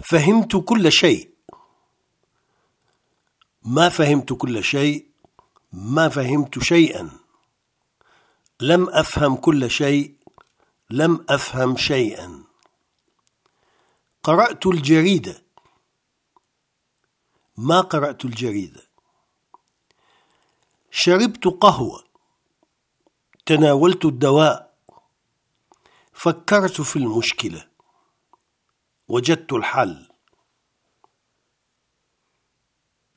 فهمت كل شيء. ما فهمت كل شيء، ما فهمت شيئا. لم أفهم كل شيء، لم أفهم شيئا. قرأت الجريدة، ما قرأت الجريدة. شربت قهوة، تناولت الدواء. فكرت في المشكلة، وجدت الحل.